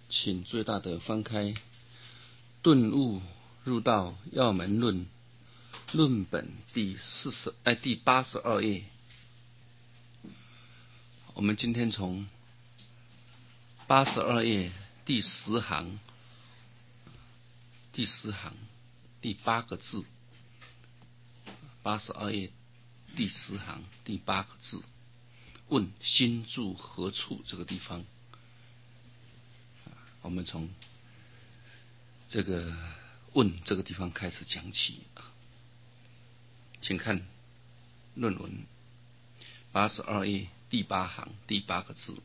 请最大的翻开《顿悟入道要门论》论本第82页。我们今天从82页第10行第8个字，82页第10行第8个字，问心住何处这个地方，我们从这个问这个地方开始讲起。请看论文82页第8行第8个字，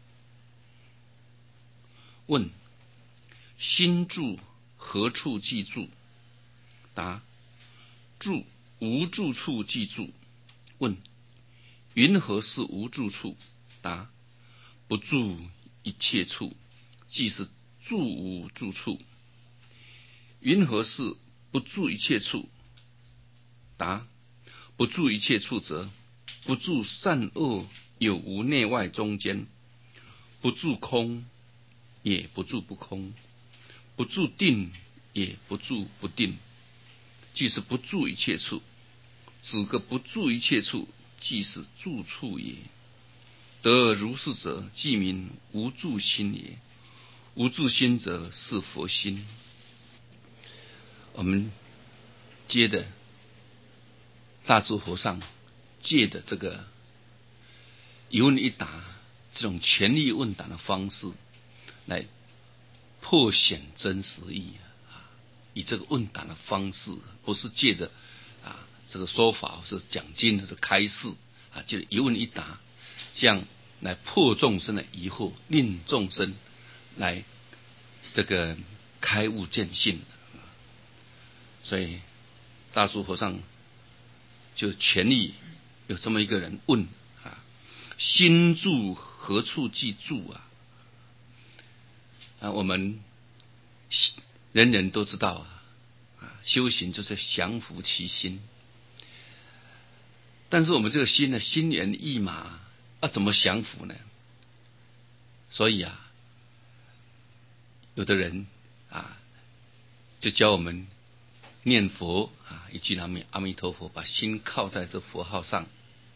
问心住何处即住？答：住无住处即住。问云何是无住处？答：不住一切处，即是住无住处。云何是不住一切处？答：不住一切处者，不住善恶有无内外中间，不住空也不住不空，不住定也不住不定，即是不住一切处。此个不住一切处，即是住处也。得如是者，即名无住心也。无住心者，是佛心。我们接着大智和尚借的这个一问一答，这种权力问答的方式来破显真实义。以这个问答的方式，不是借着这个说法是讲经的是开示就一问一答，这样来破众生的疑惑，令众生来这个开悟见性。所以大叔和尚就全力有这么一个人问心住何处即住我们人人都知道修行就是降伏其心，但是我们这个心呢，心猿意马怎么降伏呢？所以有的人就教我们念佛一句阿弥陀佛，把心靠在这佛号上，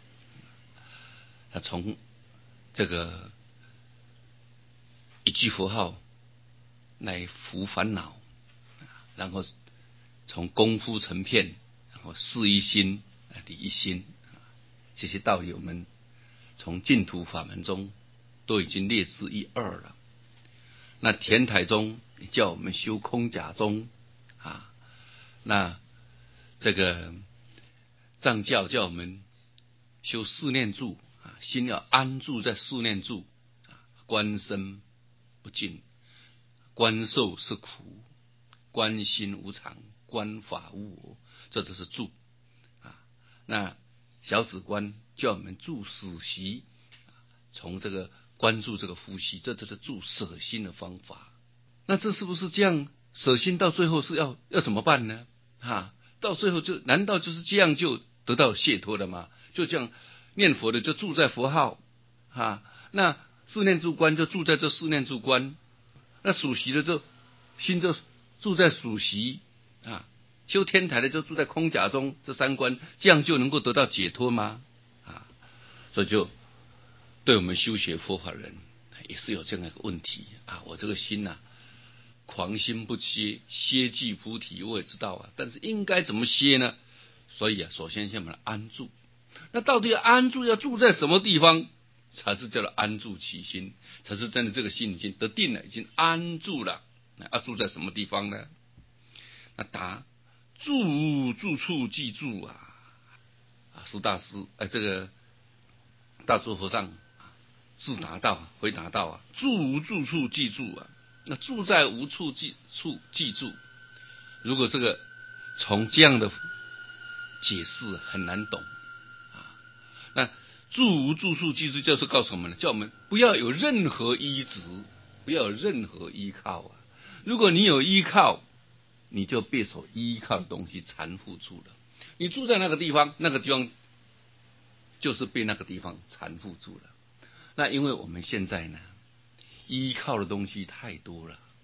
从这个一句佛号来伏烦恼，然后从功夫成片，然后事一心理一心，这些道理我们从净土法门中都已经列之一二了。那天台宗叫我们修空假宗那这个藏教叫我们修四念住心要安住在四念住，观身不净，观受是苦，观心无常，观法无我，这都是住那小止观叫我们住死息，从这个关注这个呼吸，这就是住舍心的方法。那这是不是这样？舍心到最后是要怎么办呢？到最后难道就是这样就得到解脱了吗？就这样念佛的就住在佛号那四念住观就住在这四念住观，那数息的就心就住在数息修天台的就住在空假中，这三观，这样就能够得到解脱吗？所以就对我们修学佛法人也是有这样的一个问题我这个心狂心不歇，歇即菩提，我也知道但是应该怎么歇呢？所以首先先把它安住。那到底要安住，要住在什么地方才是叫做安住其心，才是真的这个心已经得定了，已经安住了。住在什么地方呢？那答：住无住处即住释大师这个大珠和尚回答道住无住处即住那住在无处即住。如果这个从这样的解释很难懂那住无住处即住就是告诉我们叫我们不要有任何依执，不要有任何依靠如果你有依靠，你就被所依靠的东西缠缚住了。你住在那个地方，那个地方就是被那个地方缠缚住了。那因为我们现在呢，依靠的东西太多了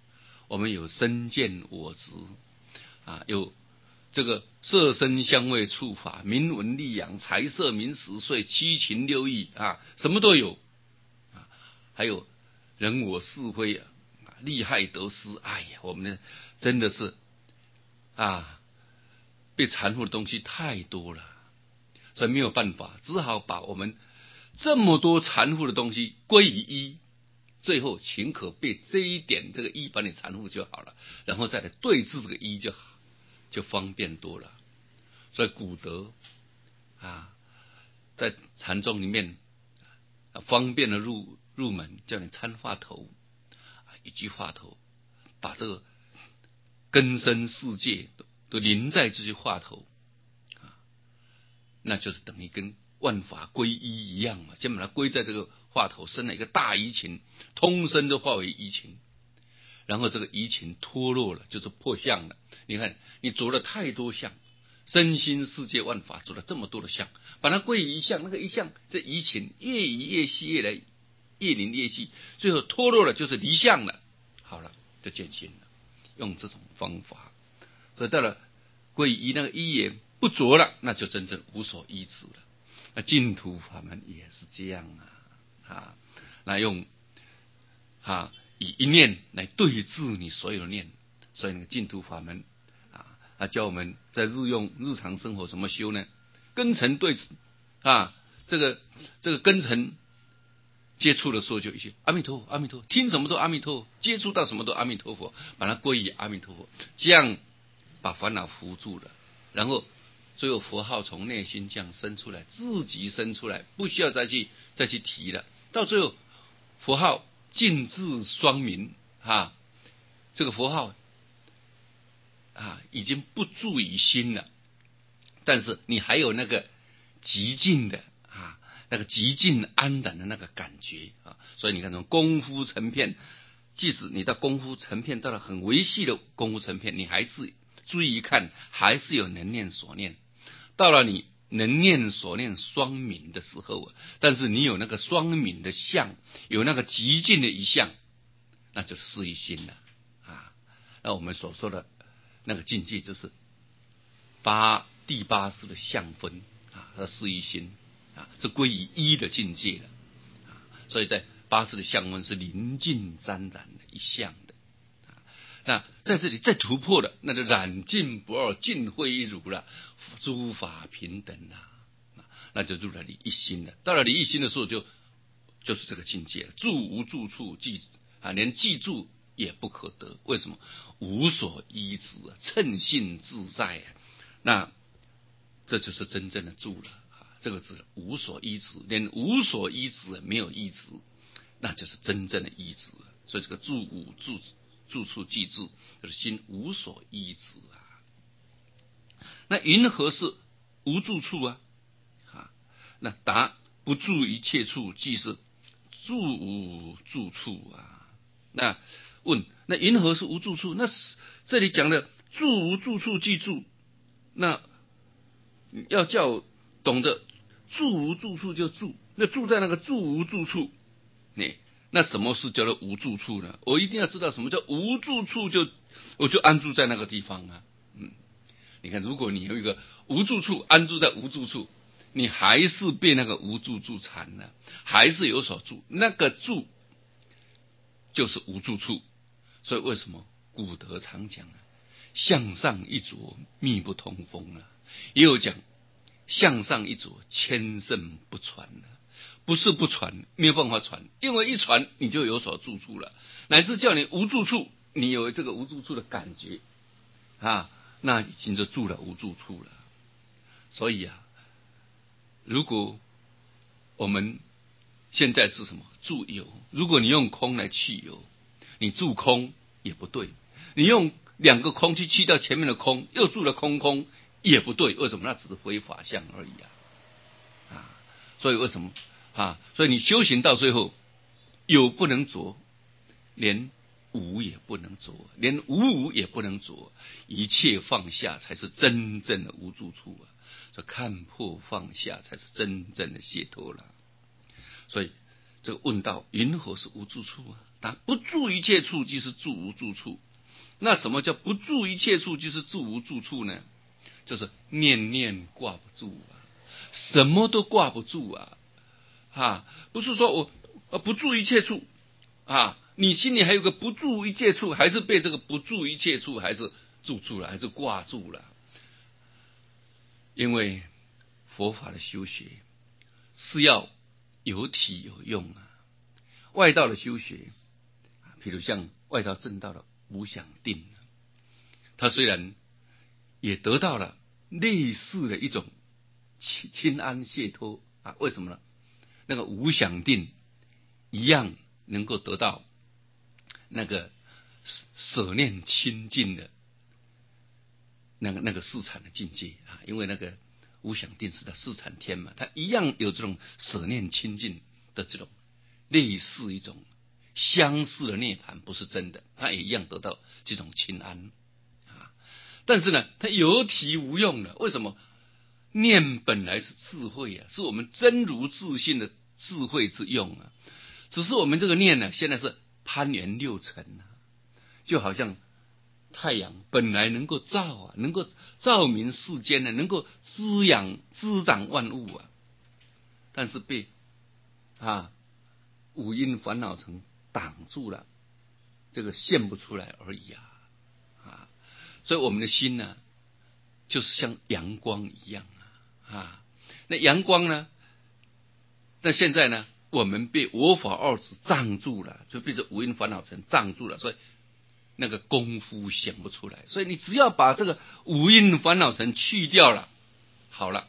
我们有身见我执啊，有这个色声香味触法、名闻利养、财色名食睡、七情六欲啊，什么都有啊。还有人我是非啊，利害得失，哎呀，我们真的是啊，被缠缚的东西太多了，所以没有办法，只好把我们这么多缠缚的东西归于一，最后请可被这一点这个一把你缠缚就好了，然后再来对治这个一就好，就方便多了。所以古德啊，在禅宗里面方便的入门，叫你参话头，一句话头，把这个根深世界都临在这句话头啊，那就是等于跟万法归一一样嘛，先把它归在这个话头，生了一个大疑情，通身都化为疑情，然后这个疑情脱落了，就是破相了。你看，你着了太多相，身心世界万法着了这么多的相，把它归于一相，那个一相，这疑情越移越细，越来越凝越细，最后脱落了，就是离相了。好了，就见性了。用这种方法，所以到了归于一，那个一也不着了，那就真正无所依止了。那净土法门也是这样啊，那用以一念来对治你所有的念，所以那个净土法门教我们在日常生活怎么修呢？根尘对这个根尘接触的时候就一些阿弥陀佛，阿弥陀佛，听什么都阿弥陀佛，接触到什么都阿弥陀佛，把它归于阿弥陀佛，这样把烦恼扶住了，然后最后佛号从内心这样生出来，自己生出来，不需要再去提了。到最后佛号尽至双明这个佛号已经不住于心了，但是你还有那个极尽的那个极尽安然的那个感觉所以你看从功夫成片，即使你到功夫成片，到了很微细的功夫成片，你还是注意一看，还是有能念所念。到了你能念所念双泯的时候但是你有那个双泯的相，有那个极尽的一相，那就是事一心了那我们所说的那个境界就是第八识的相分它事一心是归于一的境界了所以在八识的相分是临近沾染的一相的那在这里再突破的，那就染净不二，尽会一如了，诸法平等那就入了理一心了。到了理一心的时候就是这个境界了，住无住处，连记住也不可得。为什么？无所依止称性自在那这就是真正的住了这个字无所依止，连无所依止没有依止，那就是真正的依止所以这个住无住处记住，就是心无所依止那云何是无住处那答不住一切处，即是住无住处那问，那云何是无住处？那这里讲的住无住处记住，那要叫我懂得住无住处就住，那住在那个住无住处，那什么是叫做无住处呢？我一定要知道什么叫无住处，我就安住在那个地方你看，如果你有一个无住处，安住在无住处，你还是被那个无住处缠了，还是有所住，那个住就是无住处。所以为什么古德常讲向上一着，密不通风也有讲向上一着，千圣不传不是不传，没有办法传，因为一传你就有所住处了，乃至叫你无住处，你有这个无住处的感觉那已经就住了无住处了。所以如果我们现在是什么住有，如果你用空来去有，你住空也不对，你用两个空去掉前面的空，又住了空也不对。为什么？那只是非法相而已所以为什么所以你修行到最后，有不能着，连无也不能着，连无也不能着，一切放下才是真正的无住处所以看破放下才是真正的解脱了。所以这个问道云何是无住处答不住一切处，即是住无住处那什么叫不住一切处就是住无住处呢？就是念念挂不住啊，什么都挂不住啊，不是说我不住一切处啊，你心里还有个不住一切处，还是被这个不住一切处还是住住了，还是挂住了？因为佛法的修学是要有体有用啊。外道的修学，比如像外道证道的无想定，他虽然也得到了类似的一种清安解脱啊，为什么呢？那个无想定一样能够得到那个舍念清净的那个四禅的境界啊，因为那个无想定是在四禅天嘛，它一样有这种舍念清净的这种类似一种相似的涅槃，不是真的，它也一样得到这种清安啊。但是呢，它有体无用的，为什么？念本来是智慧啊，是我们真如自信的智慧之用啊。只是我们这个念呢，现在是攀缘六尘啊，就好像太阳本来能够照啊，能够照明世间呢，能够滋养滋长万物啊，但是被五阴烦恼层挡住了，这个现不出来而已啊。所以我们的心呢，就是像阳光一样啊。那阳光呢？那现在呢，我们被我法二执障住了，就被这五阴烦恼层障住了，所以那个功夫显不出来。所以你只要把这个五阴烦恼层去掉了，好了，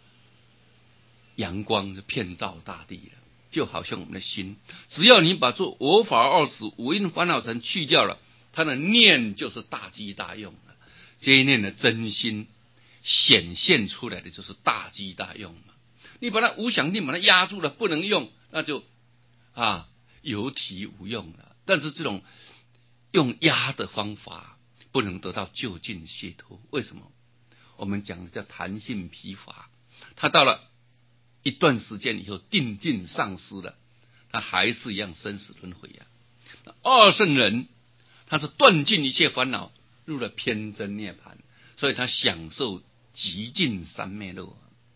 阳光就遍照大地了。就好像我们的心，只要你把这我法二执五阴烦恼层去掉了，它的念就是大机大用了。这一念的真心显现出来的就是大机大用嘛。你把它无想定把它压住了，不能用，那就有体无用了。但是这种用压的方法不能得到究竟解脱，为什么？我们讲的叫弹性疲乏，它到了一段时间以后定境丧失了，他还是一样生死轮回啊。二圣人他是断尽一切烦恼，入了偏真涅槃，所以他享受极尽三昧乐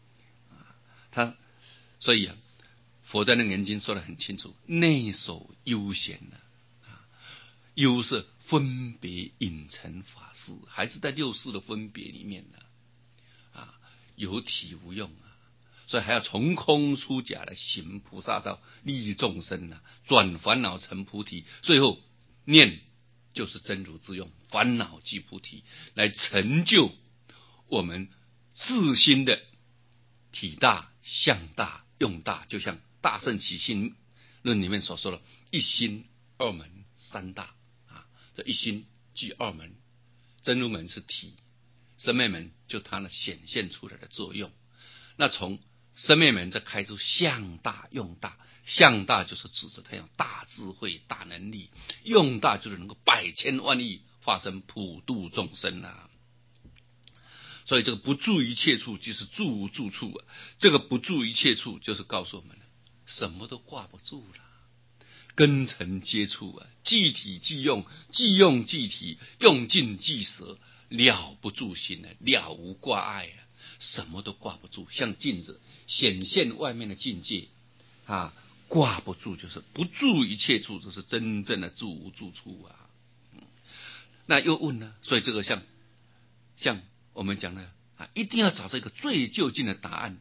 所以佛在那个经说得很清楚，内守悠闲悠是分别隐尘法事，还是在六识的分别里面有体无用所以还要从空出假来行菩萨道，利益众生转烦恼成菩提，最后念就是真如之用，烦恼即菩提，来成就我们自心的体大、相大、用大，就像《大乘起信论》里面所说的一心二门三大这一心即二门，真如门是体，生灭门就它那显现出来的作用。那从生灭门再开出相大用大，相大就是指着它有大智慧大能力，用大就是能够百千万亿发生普度众生所以这个不住一切处就是住无住处这个不住一切处就是告诉我们什么都挂不住了，根尘接触即体即用，即用即体，用尽即舍，了不住心了无挂碍什么都挂不住，像镜子显现外面的境界挂不住，就是不住一切处，这是真正的住无住处那又问呢？所以这个像我们讲的一定要找到一个最究竟的答案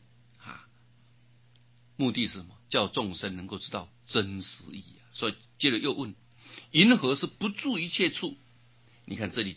目的是什么？叫众生能够知道真实义所以接着又问：云何是不住一切处？你看这里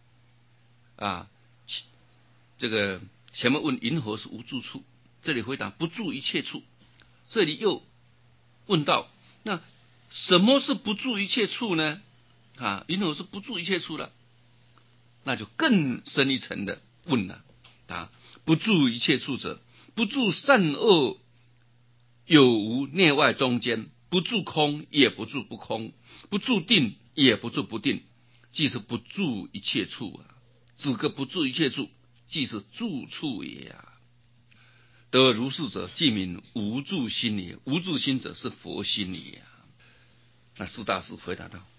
这个前面问云何是无住处，这里回答不住一切处。这里又问到，那什么是不住一切处呢？云何是不住一切处了？那就更深一层的问了不住一切处者，不住善恶有无内外中间，不住空也不住不空，不住定也不住不定，即是不住一切处此个不住一切处，即是住处也得如是者，即名无住心也。无住心者是佛心也那四大师回答道：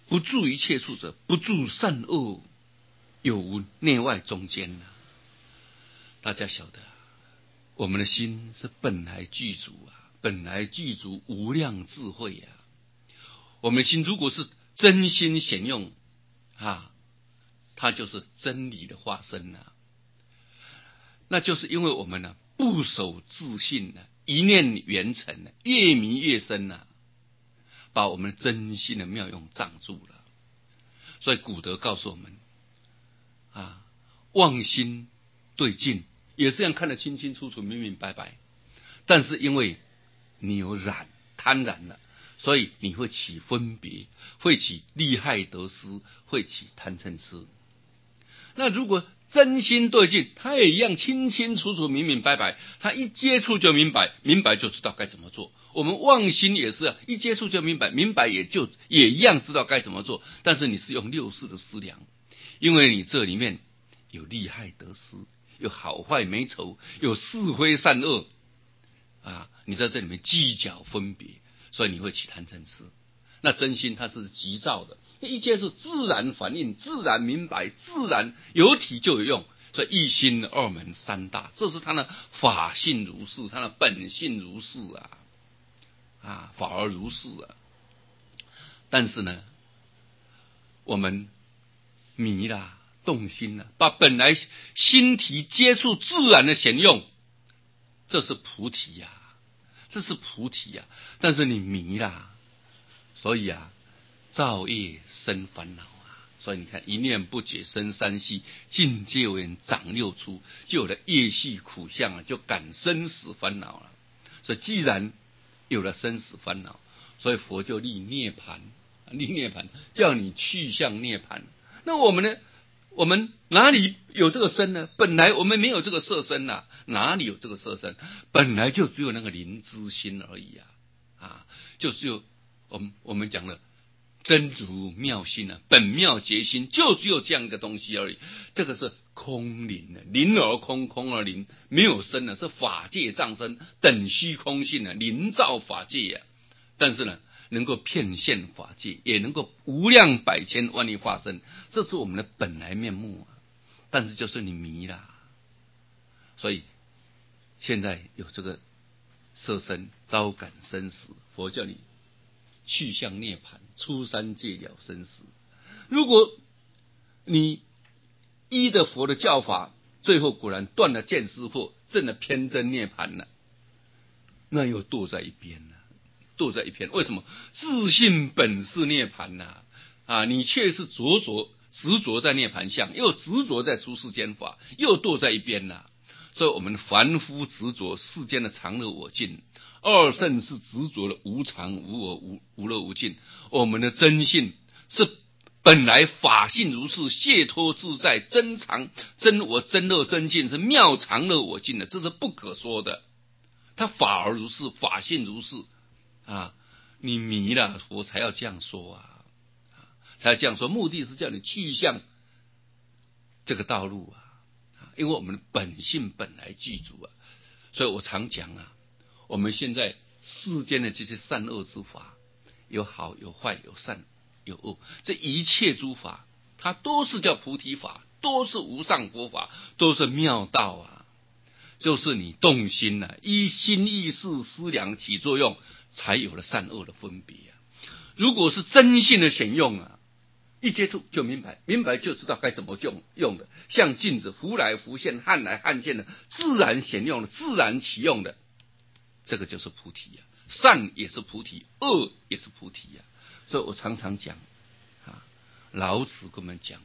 不住一切处者，不住善恶，有无内外中间啊。大家晓得，我们的心是本来具足啊，本来具足无量智慧啊。我们的心如果是真心显用啊，它就是真理的化身啊。那就是因为我们呢不守自信呢，一念圆成呢，越迷越深啊，把我们真心的妙用障住了。所以古德告诉我们啊，妄心对境也是这样看得清清楚楚、明明白白，但是因为你有染贪婪了，所以你会起分别，会起利害得失，会起贪嗔痴。那如果真心对境，他也一样清清楚楚、明明白白，他一接触就明白，明白就知道该怎么做。我们妄心也是一接触就明白，明白也一样知道该怎么做。但是你是用六识的思量，因为你这里面有利害得失，有好坏美丑，有是非善恶啊，你在这里面计较分别，所以你会起贪嗔痴。那真心它是急躁的，一接触自然反应，自然明白，自然有体就有用。所以一心二门三大，这是他的法性如是，他的本性如是啊，法而如是啊。但是呢，我们迷啦，动心了，把本来心体接触自然的显用，这是菩提呀，这是菩提呀。但是你迷啦，所以啊，造业生烦恼啊。所以你看，一念不解生三系，境界为长六出，就有了业系苦相啊，就感生死烦恼了。所以既然有了生死烦恼，所以佛就立涅槃，立涅槃叫你去向涅槃。那我们呢？我们哪里有这个身呢？本来我们没有这个色身啊，哪里有这个色身？本来就只有那个灵知心而已啊，就只有我们讲的真如妙心啊，本妙觉心，就只有这样一个东西而已。这个是空灵的，灵而空，空而灵，没有身呢，是法界障身，等虚空性啊，灵造法界啊。但是呢，能够遍现法界，也能够无量百千万亿化身，这是我们的本来面目啊。但是就是你迷啦，所以现在有这个色身，招感生死，佛叫你去向涅槃，出三界了生死。如果你依的佛的教法，最后果然断了见思惑，证了偏真涅槃了，那又堕在一边了，堕在一边。为什么？自信本是涅槃啊，你却是执着在涅槃相，又执着在诸世间法，又堕在一边了。所以我们凡夫执着世间的常乐我净，二圣是执着了无常无我无乐无尽。我们的真性是本来法性如是，解脱自在，真常真我真乐真净，是妙常乐我净的，这是不可说的。他法而如是，法性如是啊，你迷了，佛才要这样说才要这样说。目的是叫你去向这个道路因为我们的本性本来具足所以我常讲我们现在世间的这些善恶之法，有好有坏，有善有恶，这一切诸法，它都是叫菩提法，都是无上佛法，都是妙道就是你动心依心意识思量起作用，才有了善恶的分别如果是真性的显用一接触就明白，明白就知道该怎么用的，像镜子浮来浮现，撼来撼现的，自然显用的，自然起用的，这个就是菩提善也是菩提，恶也是菩提所以我常常讲老子跟我们讲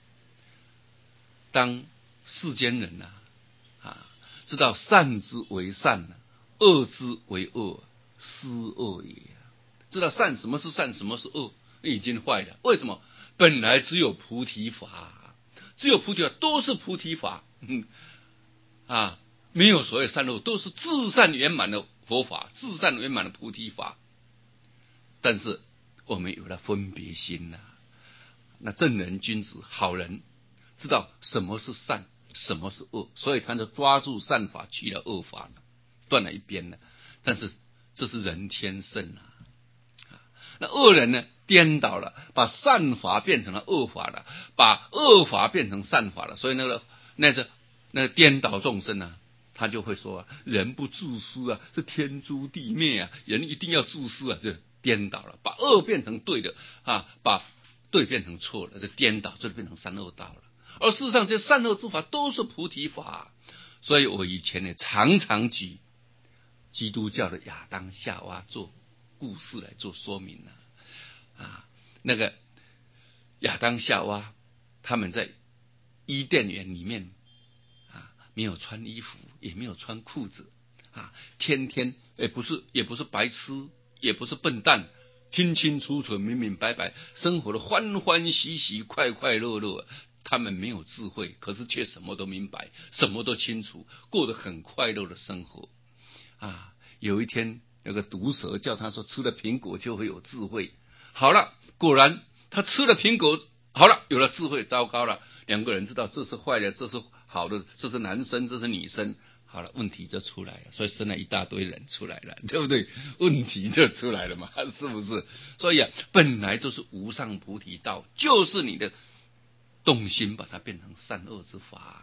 当世间人知道善之为善恶之为恶，斯恶也。知道善什么是善，什么是恶，已经坏了。为什么？本来只有菩提法，只有菩提法，都是菩提法没有所谓善恶，都是至善圆满的佛法，至善圆满的菩提法。但是我们有了分别心那正人君子好人知道什么是善，什么是恶，所以他就抓住善法，去了恶法了，断了一边了。但是这是人天圣那恶人呢颠倒了，把善法变成了恶法了，把恶法变成善法了。所以那个颠倒众生啊，他就会说人不自私啊，是天诛地灭啊，人一定要自私啊，就颠倒了，把恶变成对的啊，把对变成错了，就颠倒，就变成三恶道了。而事实上，这善恶之法都是菩提法。所以我以前呢，常常举基督教的亚当夏娃做故事来做说明那个亚当夏娃他们在伊甸园里面没有穿衣服，也没有穿裤子天天也不是白痴，也不是笨蛋，清清楚楚、明明白白，生活的欢欢喜喜、快快乐乐。他们没有智慧，可是却什么都明白，什么都清楚，过得很快乐的生活有一天，那个毒蛇叫他说，吃了苹果就会有智慧。好了，果然他吃了苹果，好了，有了智慧。糟糕了，两个人知道这是坏的，这是好的，这是男生，这是女生。好了，问题就出来了，所以生了一大堆人出来了，对不对？问题就出来了嘛，是不是？所以本来就是无上菩提道，就是你的动心把它变成善恶之法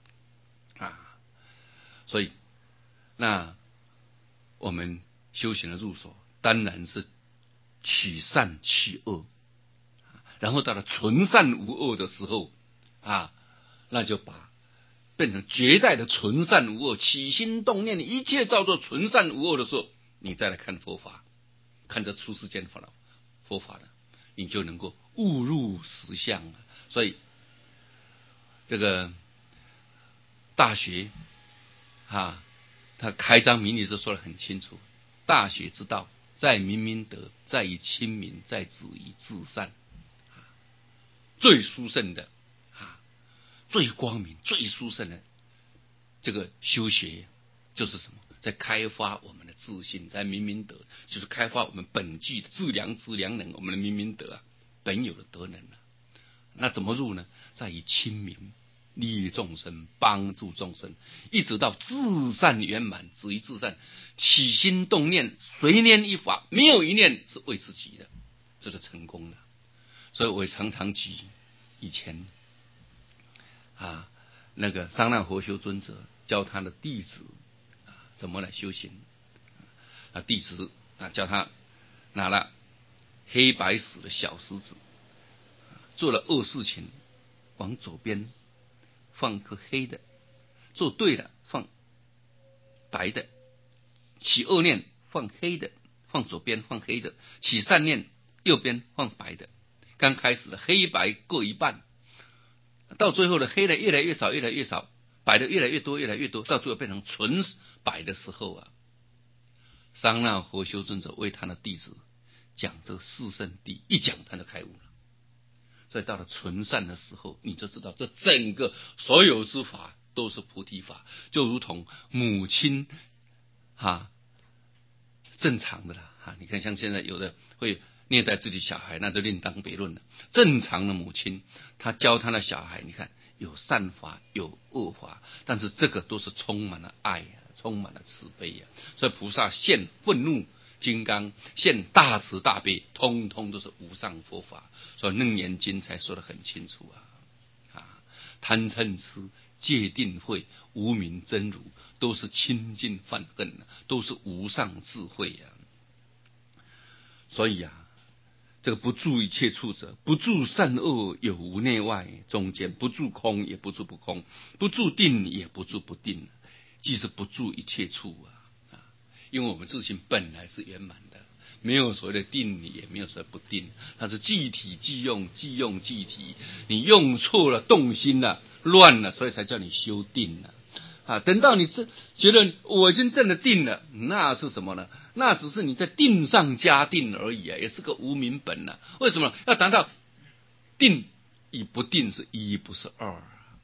所以那我们修行的入手当然是取善去恶，然后到了纯善无恶的时候那就把变成绝代的纯善无恶，起心动念一切照作纯善无恶的时候，你再来看佛法，看这出世间佛法的，你就能够悟入实相了。所以这个大学他开宗明义就说得很清楚，大学之道在明明德，在于亲民，在止于至善。最殊胜的最光明最殊胜的这个修学就是什么？在开发我们的自信，在明明德，就是开发我们本具的自良之良能，我们的明明德本有的德能那怎么入呢？在于亲民，利益众生，帮助众生，一直到至善圆满，止于至善。起心动念随念一法，没有一念是为自己的，这就成功了。所以我也常常举以前那个桑那活修尊者教他的弟子怎么来修行弟子叫他拿了黑白石的小石子，做了恶事情，往左边放颗黑的，做对了放白的，起恶念放黑的，放左边放黑的，起善念右边放白的。刚开始的黑白各一半，到最后的黑的越来越少越来越少，白的越来越多越来越多，到最后变成纯白的时候桑那活修尊者为他的弟子讲这个四圣谛，一讲他就开悟了。所以到了纯善的时候，你就知道这整个所有之法都是菩提法，就如同母亲正常的你看像现在有的会虐待自己小孩，那就另当别论了。正常的母亲，她教她的小孩，你看有善法有恶法，但是这个都是充满了爱充满了慈悲所以菩萨现愤怒金刚，现大慈大悲，通通都是无上佛法。所以楞严经才说得很清楚贪嗔痴戒定慧无明真如，都是清净犯恨都是无上智慧所以这个不住一切处者，不住善恶有无内外中间，不住空也不住不空，不住定也不住不定，即是不住一切处因为我们自性本来是圆满的，没有所谓的定理，也没有所谓不定，它是即体即用，即用即体。你用错了，动心了，乱了，所以才叫你修定等到你觉得我已经证了定了，那是什么呢？那只是你在定上加定而已也是个无明本为什么要达到定与不定是一不是二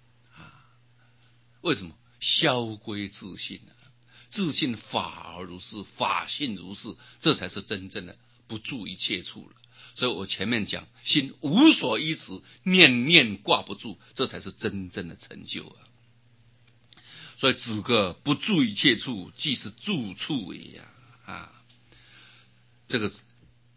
为什么？消归自性自性法而如是，法性如是，这才是真正的不住一切处了。所以我前面讲心无所依持，念念挂不住，这才是真正的成就所以止个不住一切处，即是住处也这个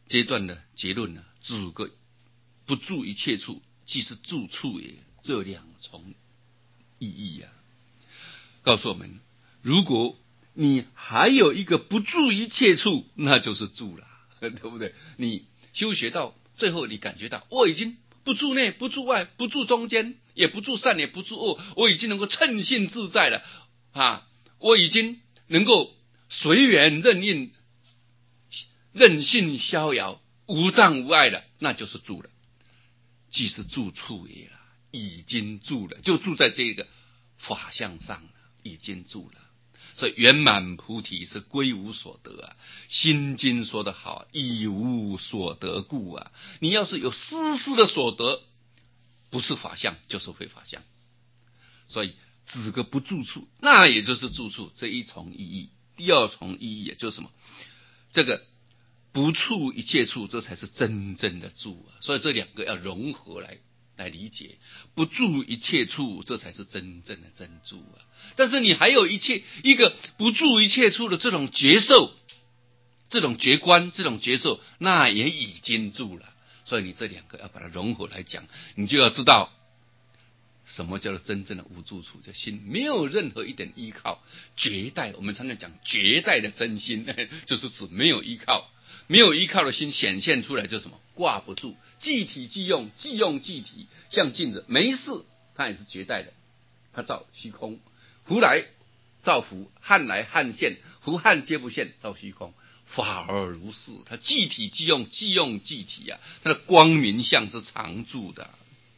阶段的结论呢，主个不住一切处，即是住处也，这两重意义啊，告诉我们，如果你还有一个不住一切处，那就是住了，对不对？你修学到最后，你感觉到我已经不住内，不住外，不住中间，也不住善，也不住恶，我已经能够称性自在了啊！我已经能够随缘任应，任性逍遥，无障无碍了，那就是住了，即是住处也了，已经住了，就住在这个法相上了，已经住了。所以圆满菩提是归无所得啊，心经说得好，一无所得故啊。你要是有丝丝的所得，不是法相就是非法相。所以指个不住处，那也就是住处，这一重意义。第二重意义也就是什么？这个不处一切处，这才是真正的住啊。所以这两个要融合来理解，不住一切处，这才是真正的真住啊。但是你还有一个不住一切处的这种觉受，这种觉观，这种觉受，那也已经住了。所以你这两个要把它融合来讲，你就要知道什么叫做真正的无住处，就心没有任何一点依靠，绝代。我们常常讲绝代的真心，就是指没有依靠。没有依靠的心显现出来就是什么？挂不住，即体即用，即用即体，像镜子，没事它也是绝代的，它照虚空，福来照福，汉来汉现，福汉皆不现，照虚空，法而如是，它即体即用，即用即体啊，它的光明相是常住的。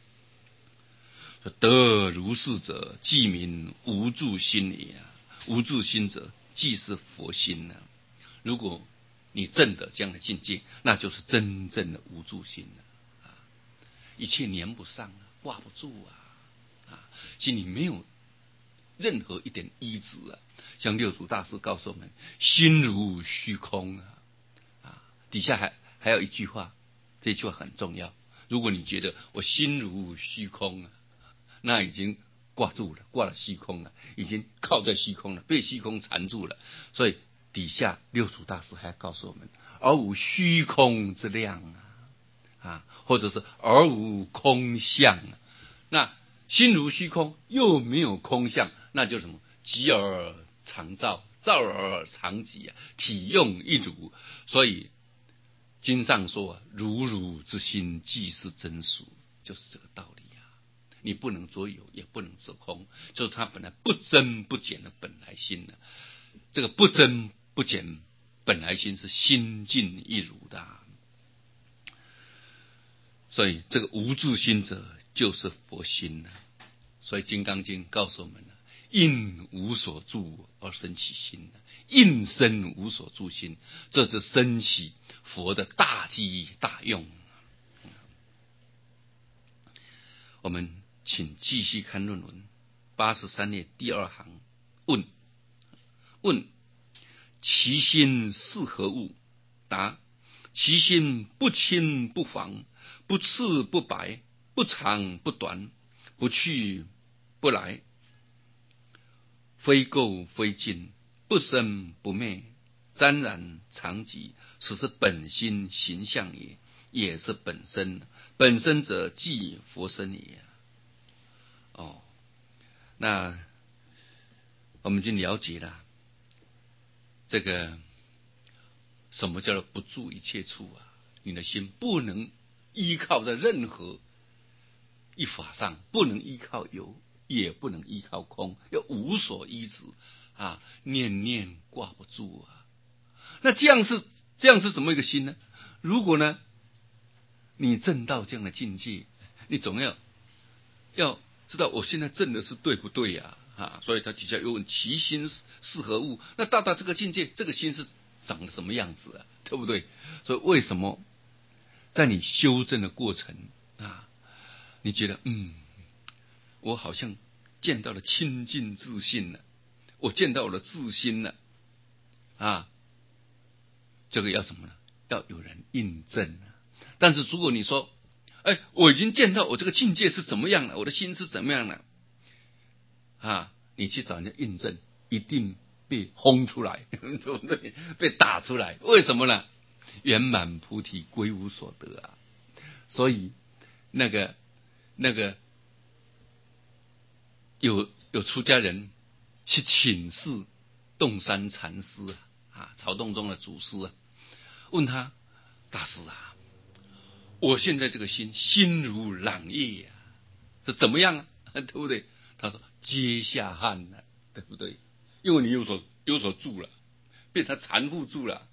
得如是者，即名无住心也啊！无住心者，即是佛心啊。如果你证得这样的境界，那就是真正的无住心了啊！一切粘不上啊，挂不住啊！心里没有任何一点依止啊。像六祖大师告诉我们：心如虚空啊！底下还有一句话，这句话很重要。如果你觉得我心如虚空啊，那已经挂住了，挂了虚空了，已经靠在虚空了，被虚空缠住了。所以底下六祖大师还告诉我们：而无虚空之量或者是而无空相啊。那心如虚空，又没有空相，那就是什么？寂而常照，照而常寂啊，体用一如。所以经上说如如之心，即是真俗，就是这个道理。你不能左有，也不能走空，就是它本来不增不减的本来心呢。这个不增不减本来心是心尽一如的所以这个无住心者就是佛心呢。所以《金刚经》告诉我们应无所住而生起心，应生无所住心，这是生起佛的大机大用。我们请继续看论文83页第2行。问其心是何物？答：其心不清不黄，不赤不白，不长不短，不去不来，非垢非净，不生不灭，沾染常寂，此是本心形象也，也是本身。本身者，即佛身也。那我们就了解了这个什么叫做不住一切处啊？你的心不能依靠在任何一法上，不能依靠有，也不能依靠空，要无所依止念念挂不住啊。那这样是什么一个心呢？如果呢，你证到这样的境界，你总要知道我现在证的是对不对所以他底下又问其心是何物？那到达这个境界，这个心是长什么样子啊？对不对？所以为什么在你修正的过程你觉得我好像见到了清净自信了，我见到了自心了这个要什么呢？要有人印证但是如果你说我已经见到我这个境界是怎么样了，我的心是怎么样了你去找人家印证，一定被轰出来对不对？被打出来。为什么呢？ 圆满菩提归无所得啊。所以那个有出家人去请示洞山禅师曹洞宗的祖师问他：大师啊，我现在这个心如朗月是怎么样对不对？他说：阶下汉对不对？因为你有所住了，被他缠缚住了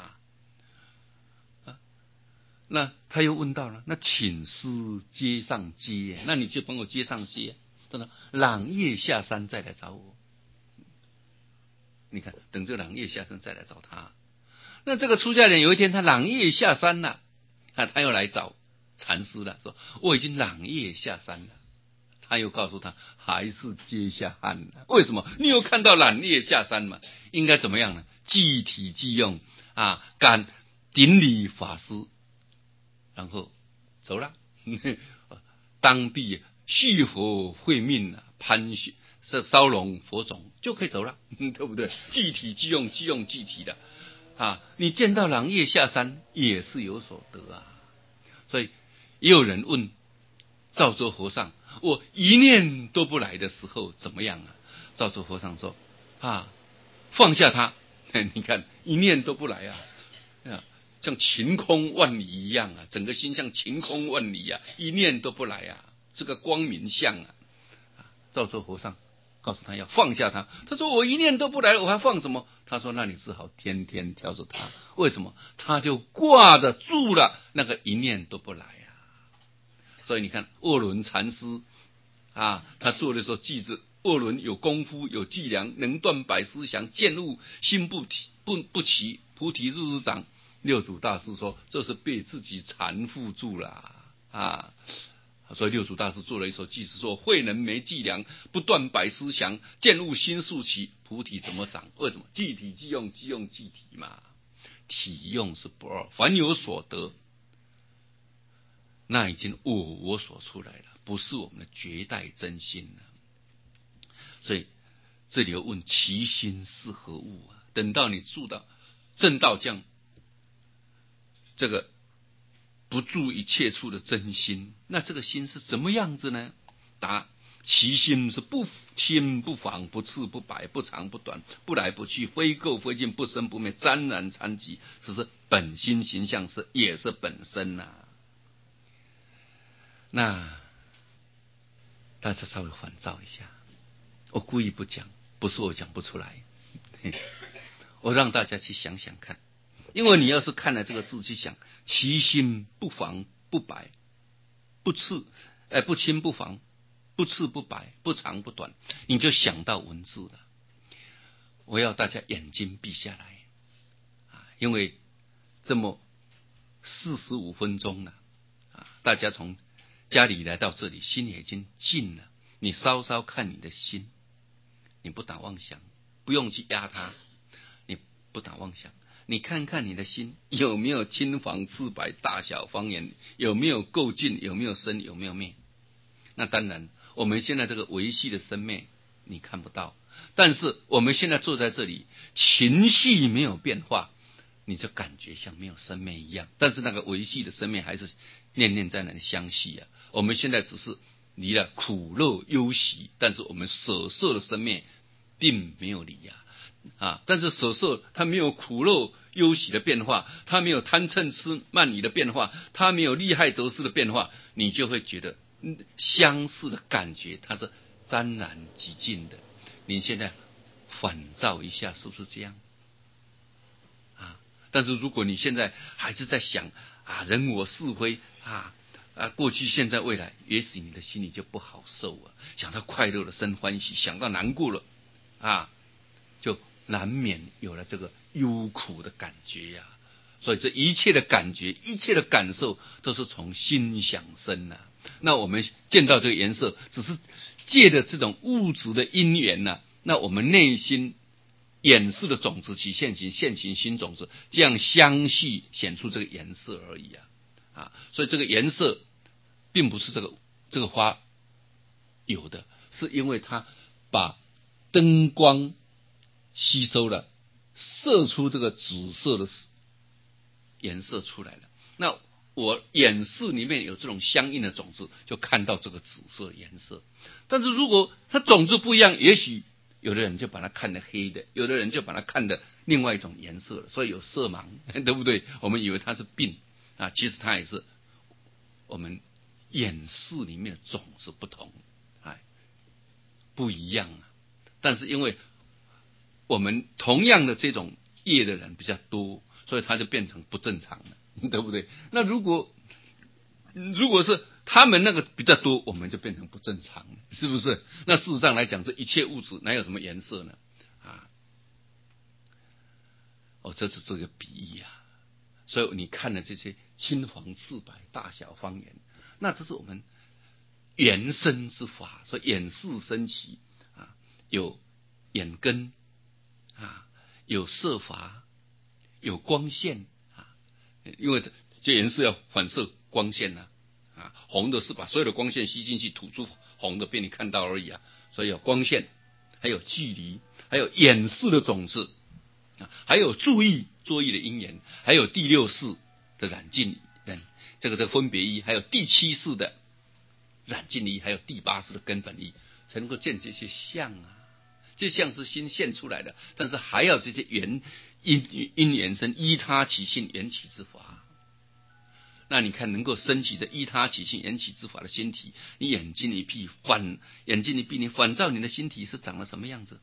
那他又问到了，那请师接上阶，那你就帮我接上阶。他说：朗月下山再来找我。你看，等这朗月下山再来找他。那这个出家人有一天他朗月下山了他又来找禅师了，说：我已经朗月下山了。他又告诉他，还是阶下汉了。为什么？你有看到朗月下山吗？应该怎么样呢？具体即用敢顶礼法师，然后走了。当地续佛慧命攀烧龙佛种就可以走了，对不对？具体即用具体的你见到朗月下山也是有所得所以也有人问照州和尚：我一念都不来的时候怎么样照州和尚说：放下他。你看一念都不来像晴空万里一样整个心像晴空万里一念都不来这个光明相照州和尚告诉他要放下他。他说：我一念都不来，我还放什么？他说：那你只好天天挑着他。为什么？他就挂着住了那个一念都不来所以你看卧轮禅师他做的时候记着，卧轮有功夫有伎俩，能断百思想，见物心不齐，菩提日日长。六祖大师说，这是被自己缠缚住了所以六祖大师做了一首偈子说：慧能没伎俩，不断百思想，见物心速齐，菩提怎么长？为什么？具体即用具体嘛。体用是不二，凡有所得，那已经我所出来了，不是我们的绝代真心了。所以这里又问其心是何物等到你住到正道将这个不住一切处的真心，那这个心是怎么样子呢？答：其心是不亲不访，不次不白，不长不短，不来不去，非垢非净，不生不灭，沾染参集，这是本心形象，也是本身那大家稍微反照一下，我故意不讲，不是我讲不出来，我让大家去想想看。因为你要是看了这个字去想，其心不妨不白不次不清不妨，不次不白，不长不短，你就想到文字了。我要大家眼睛闭下来因为这么45分钟了大家从家里来到这里，心里已经静了。你稍稍看你的心，你不打妄想，不用去压它，你不打妄想，你看看你的心有没有青黄赤白大小方圆，有没有垢净，有没有生，有没有灭。那当然我们现在这个维系的生灭你看不到，但是我们现在坐在这里，情绪没有变化，你就感觉像没有生灭一样，但是那个维系的生灭还是念念在那里相续我们现在只是离了苦乐忧喜，但是我们舍色的生灭并没有离但是舍色它没有苦乐忧喜的变化，它没有贪嗔痴慢疑的变化，它没有利害得失的变化，你就会觉得相似的感觉它是沾染极尽的。你现在反照一下是不是这样但是如果你现在还是在想人我是非过去现在未来，也许你的心里就不好受想到快乐了生欢喜，想到难过了就难免有了这个忧苦的感觉所以这一切的感觉一切的感受都是从心想生那我们见到这个颜色只是借着这种物质的因缘那我们内心演示的种子起现行新种子，这样相续显出这个颜色而已所以这个颜色并不是这个花有的，是因为它把灯光吸收了，射出这个紫色的颜色出来了。那我眼视里面有这种相应的种子，就看到这个紫色颜色。但是如果它种子不一样，也许有的人就把它看得黑的，有的人就把它看得另外一种颜色了，所以有色盲，对不对？我们以为它是病啊，其实它也是我们眼视里面的种子不同，不一样啊。但是因为我们同样的这种业的人比较多，所以它就变成不正常了，对不对？那如果是他们那个比较多，我们就变成不正常了，是不是？那事实上来讲，这一切物质哪有什么颜色呢？这是这个比喻啊。所以你看了这些青黄赤白大小方圆，那这是我们原生之法。所以眼视升起有眼根有色法，有光线因为这颜色要反射光线红的是把所有的光线吸进去，吐出红的被你看到而已所以有光线，还有距离，还有眼视的种子还有作意的因缘，还有第六识的染净这个分别意，还有第七识的染净意，还有第八识的根本意，才能够见这些相这相是心现出来的，但是还要这些因缘生依他起性缘起之法。那你看能够升起这依他起性缘起之法的心体，你眼睛一闭，你反照你的心体是长了什么样子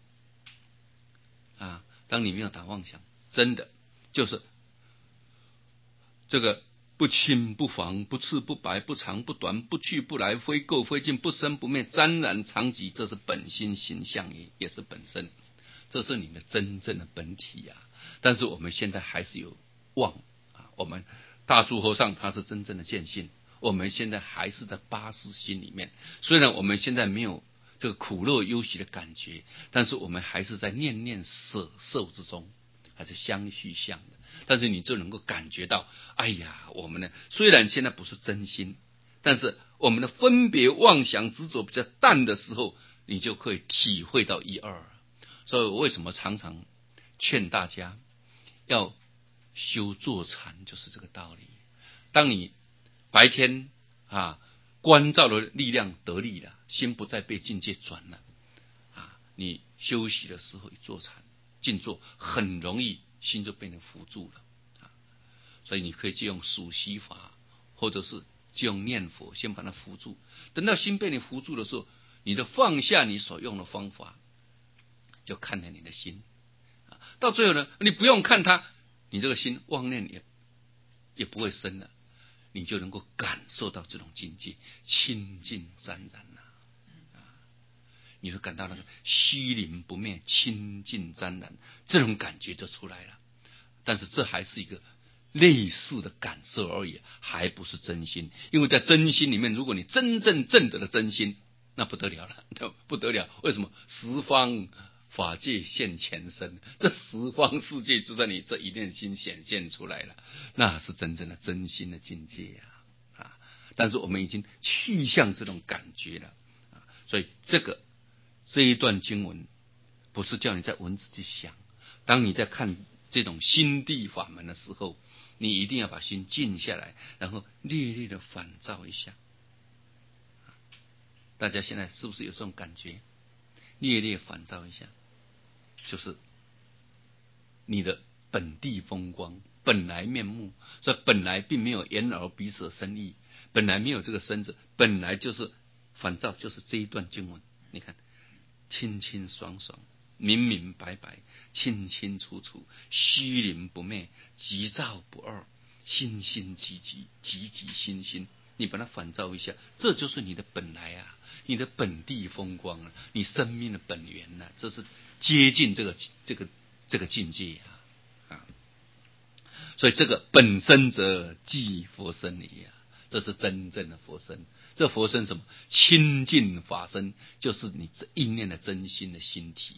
当你没有打妄想，真的就是这个不清不黄，不赤不白，不长不短，不去不来，非垢非净，不生不灭，沾染常寂，这是本心形象，也是本身，这是你的真正的本体但是我们现在还是有妄我们大珠和尚他是真正的见性，我们现在还是在八识心里面，虽然我们现在没有这个苦乐忧喜的感觉，但是我们还是在念念舍受之中，还是相续相的。但是你就能够感觉到，我们呢虽然现在不是真心，但是我们的分别妄想执着比较淡的时候，你就可以体会到一二。所以我为什么常常劝大家要修坐禅，就是这个道理。当你白天观照的力量得力了，心不再被境界转了你休息的时候一坐禅静坐，很容易心就被人扶住了所以你可以借用数息法，或者是借用念佛，先把它扶住。等到心被你扶住的时候，你就放下你所用的方法，就看着你的心到最后呢，你不用看它，你这个心妄念也不会生了，你就能够感受到这种境界清净沾染你会感到那个虚灵不灭清净沾染，这种感觉就出来了。但是这还是一个类似的感受而已，还不是真心。因为在真心里面，如果你真正证得了真心，那不得了了，不得了。为什么？十方法界现前身，这十方世界就在你这一念心显现出来了，那是真正的真心的境界但是我们已经去向这种感觉了所以这一段经文不是叫你在文字去想，当你在看这种心地法门的时候，你一定要把心静下来，然后略略的反照一下。大家现在是不是有这种感觉？略略反照一下，就是你的本地风光，本来面目。所以本来并没有眼耳鼻舌身意，本来没有这个身子，本来就是反照，就是这一段经文。你看清清爽爽，明明白白，清清楚楚，虚灵不灭，急躁不二，心心寂寂，寂寂心心。你把它反照一下，这就是你的本来你的本地风光你生命的本源这是接近这个境界所以这个本身则即佛身也这是真正的佛身。这佛身什么？清净法身，就是你这一念的真心的心体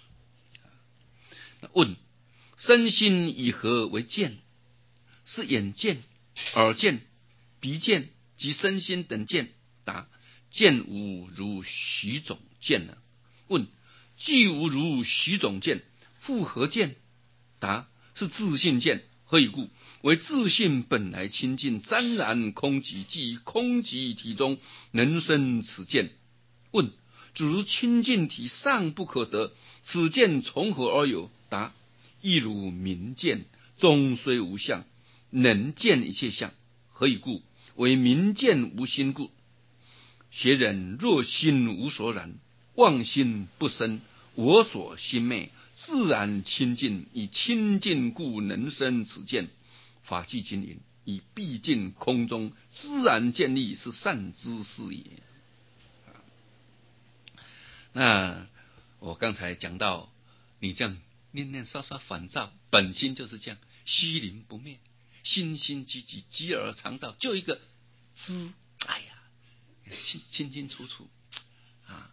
问：身心以何为见？是眼见、耳见、鼻见及身心等见？答：见无如许种见问：既无如许种见，复何见？答：是自性见， 何以故？为自性本来清净，沾然空寂，即空寂体中能生此见。问：主如清净体尚不可得，此见从何而有？答：亦如明见，终虽无相，能见一切相。何以故？为明见无心故。邪人若心无所染，妄心不生，我所心昧，自然清净，以清净故能生此见。法纪经云：以毕竟空中自然建立，是善知识也。那我刚才讲到，你这样念念稍稍烦躁，本心就是这样，虚灵不灭，心心积极，积而常躁，就一个知，哎呀，清清楚楚啊。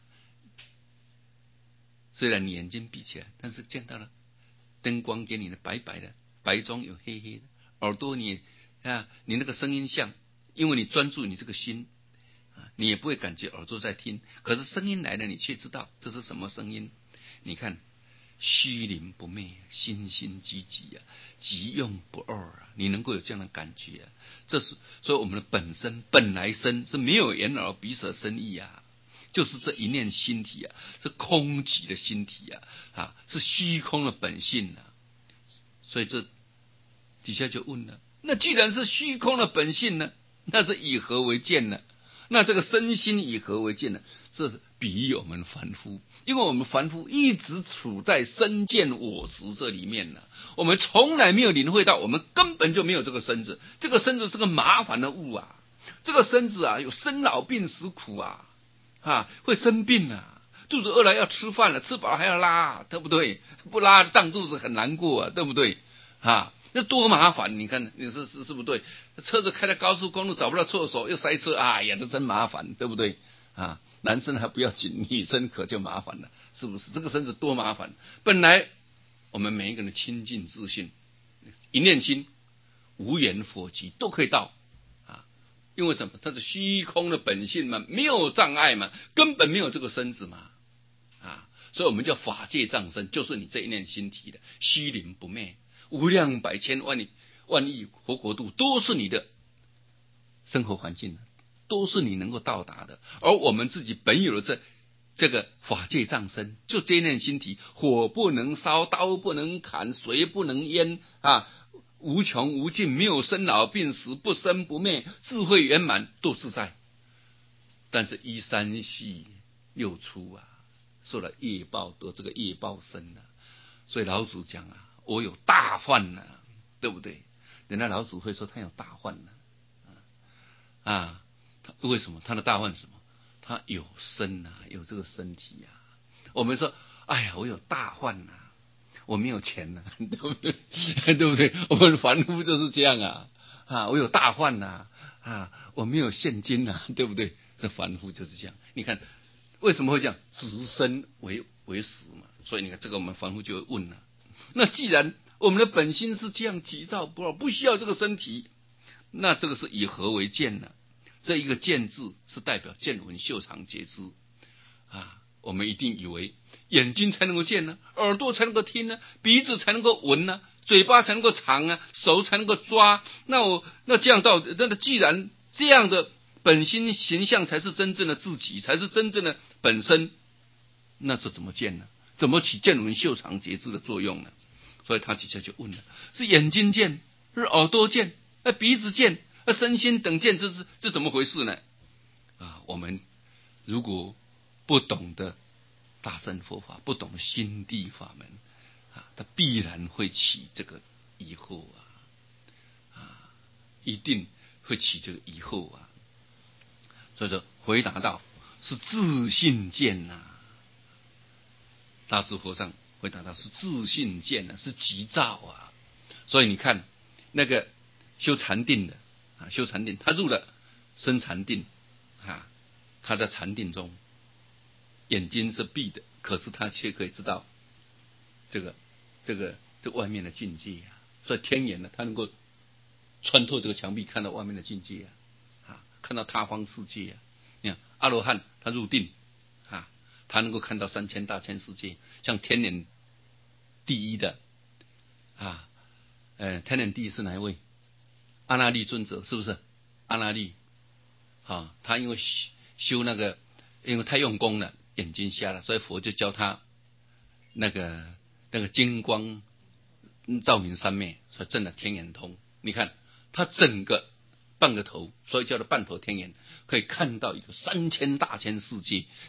虽然你眼睛闭起来，但是见到了灯光给你的白白的，白中有黑黑的，耳朵你那个声音像，因为你专注你这个心你也不会感觉耳朵在听，可是声音来了，你却知道这是什么声音。你看，虚灵不昧，心心积极即用不二你能够有这样的感觉这是所以我们的本身本来生是没有眼耳鼻舌身意就是这一念心体是空寂的心体是虚空的本性所以这底下就问了，那既然是虚空的本性呢，那是以何为见呢？那这个身心以何为见呢？这是比喻我们凡夫，因为我们凡夫一直处在身见我执这里面我们从来没有领会到，我们根本就没有这个身子，这个身子是个麻烦的物这个身子有生老病死苦会生病肚子饿了要吃饭了，吃饱了还要拉对不对？不拉胀肚子很难过对不对那多麻烦！你看，你是不对？车子开在高速公路找不到厕所，又塞车，哎呀，这真麻烦，对不对？男生还不要紧，女生可就麻烦了，是不是？这个身子多麻烦！本来我们每一个人清净自信，一念心，无缘佛籍都可以到因为怎么？它是虚空的本性嘛，没有障碍嘛，根本没有这个身子嘛所以我们叫法界障身，就是你这一念心体的虚灵不灭。无量百千万亿佛国度都是你的生活环境都是你能够到达的。而我们自己本有的这个法界障身，就这一念心体，火不能烧，刀不能砍，水不能淹无穷无尽，没有生老病死，不生不灭，智慧圆满，都自在。但是依三系六出受了业报，得这个业报身所以老祖讲我有大患对不对？人家老祖会说他有大患为什么？他的大患是什么？他有身有这个身体我们说，哎呀，我有大患我没有钱对不对？对不对？我们凡夫就是这样我有大患我没有现金对不对？这凡夫就是这样。你看为什么会这样？执身为实嘛。所以你看这个我们凡夫就会问那既然我们的本心是这样急躁不需要这个身体，那这个是以何为见呢？这一个见字是代表见闻嗅尝觉知我们一定以为眼睛才能够见耳朵才能够听鼻子才能够闻嘴巴才能够尝手才能够抓。那这样那既然这样的本心形象才是真正的自己，才是真正的本身，那这怎么见呢？怎么起见闻嗅尝觉知的作用呢？所以他底下就问了：是眼睛见，是耳朵见，鼻子见，身心等见，这怎么回事呢？我们如果不懂得大乘佛法，不懂得心地法门他必然会起这个疑惑一定会起这个疑惑所以说回答到是自信见大智和尚回答到是自信见是急躁所以你看那个修禅定的修禅定，他入了深禅定他在禅定中眼睛是闭的，可是他却可以知道这外面的境界所以天眼他能够穿透这个墙壁，看到外面的境界看到他方世界你看阿罗汉他入定他能够看到3000大千世界，像天眼第一的天人第一是哪一位？阿那律尊者，是不是？阿那律，他因为修那个，因为太用功了，眼睛瞎了，所以佛就教他那个金光照明三昧，所以证了天眼通。你看他整个半个头，所以叫做半头天眼，可以看到一个3000大千世界。